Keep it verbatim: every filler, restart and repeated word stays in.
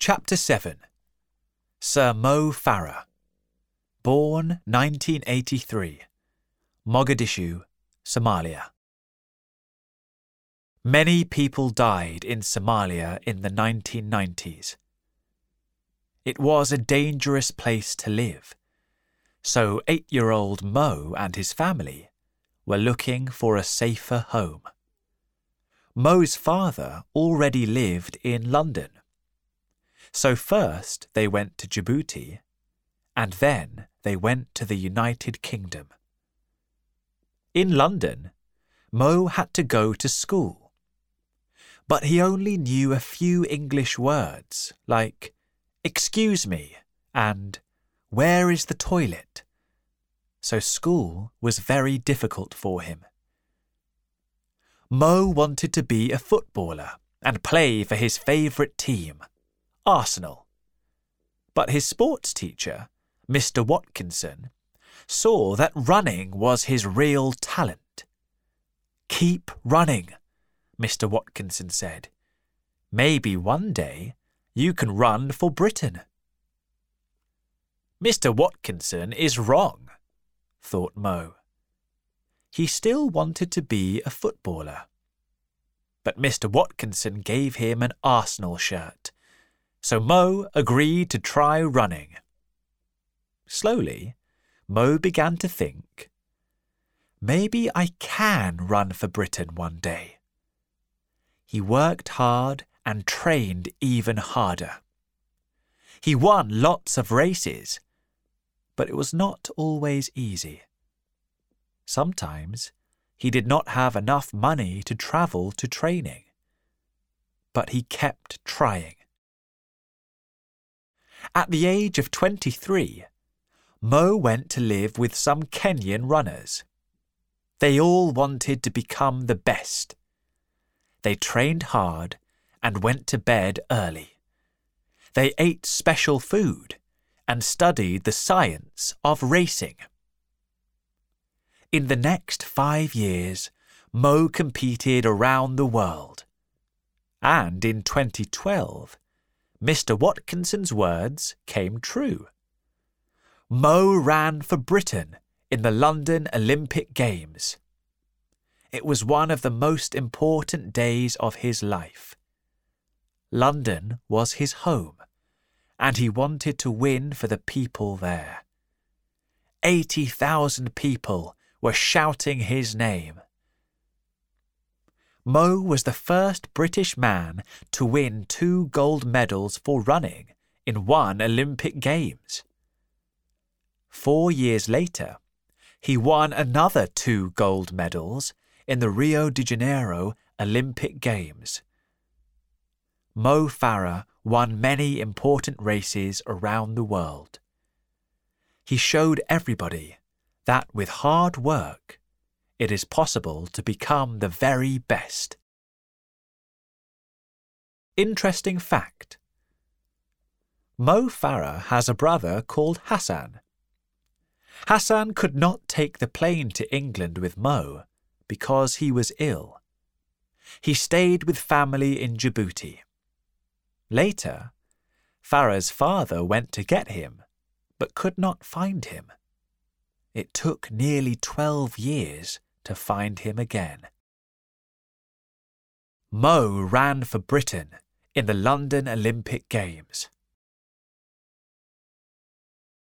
Chapter seven. Sir Mo Farah. Born nineteen eighty-three. Mogadishu, Somalia. Many people died in Somalia in the nineteen nineties. It was a dangerous place to live, so eight-year-old Mo and his family were looking for a safer home. Mo's father already lived in London, so first they went to Djibouti, and then they went to the United Kingdom. In London, Mo had to go to school, but he only knew a few English words like "excuse me" and "where is the toilet?" So school was very difficult for him. Mo wanted to be a footballer and play for his favourite team, Arsenal. But his sports teacher, Mister Watkinson, saw that running was his real talent. "Keep running," Mister Watkinson said. "Maybe one day you can run for Britain." Mister Watkinson is wrong, thought Mo. He still wanted to be a footballer. But Mister Watkinson gave him an Arsenal shirt, so Mo agreed to try running. Slowly, Mo began to think, maybe I can run for Britain one day. He worked hard and trained even harder. He won lots of races, but it was not always easy. Sometimes he did not have enough money to travel to training, but he kept trying. At the age of twenty-three, Mo went to live with some Kenyan runners. They all wanted to become the best. They trained hard and went to bed early. They ate special food and studied the science of racing. In the next five years, Mo competed around the world. And in twenty twelve, Mister Watkinson's words came true. Mo ran for Britain in the London Olympic Games. It was one of the most important days of his life. London was his home, and he wanted to win for the people there. Eighty thousand people were shouting his name. Mo was the first British man to win two gold medals for running in one Olympic Games. Four years later, he won another two gold medals in the Rio de Janeiro Olympic Games. Mo Farah won many important races around the world. He showed everybody that with hard work, it is possible to become the very best. Interesting fact. Mo Farah has a brother called Hassan. Hassan could not take the plane to England with Mo because he was ill. He stayed with family in Djibouti. Later, Farah's father went to get him, but could not find him. It took nearly twelve years to find him again. Mo ran for Britain in the London Olympic Games.